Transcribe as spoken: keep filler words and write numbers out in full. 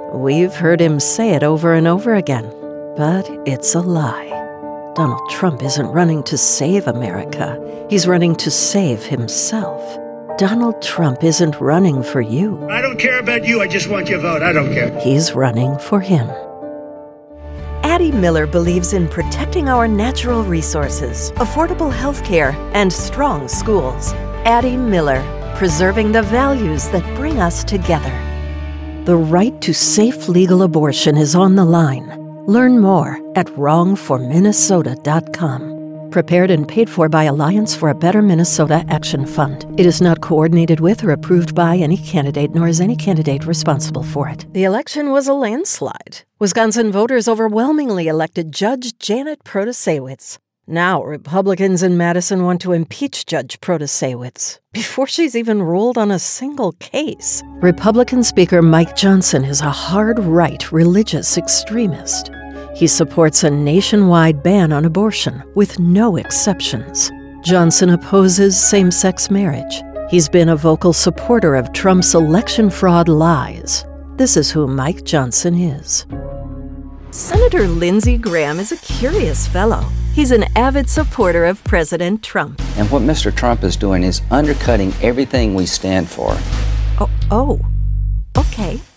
We've heard him say it over and over again, but it's a lie. Donald Trump isn't running to save America. He's running to save himself. Donald Trump isn't running for you. I don't care about you. I just want your vote. I don't care. He's running for him. Addie Miller believes in protecting our natural resources, affordable health care, and strong schools. Addie Miller, preserving the values that bring us together. The right to safe legal abortion is on the line. Learn more at wrong for minnesota dot com. Prepared and paid for by Alliance for a Better Minnesota Action Fund. It is not coordinated with or approved by any candidate, nor is any candidate responsible for it. The election was a landslide. Wisconsin voters overwhelmingly elected Judge Janet Protasiewicz. Now, Republicans in Madison want to impeach Judge Protasiewicz before she's even ruled on a single case. Republican Speaker Mike Johnson is a hard-right religious extremist. He supports a nationwide ban on abortion with no exceptions. Johnson opposes same-sex marriage. He's been a vocal supporter of Trump's election fraud lies. This is who Mike Johnson is. Senator Lindsey Graham is a curious fellow. He's an avid supporter of President Trump. And what Mister Trump is doing is undercutting everything we stand for. Oh, oh, okay.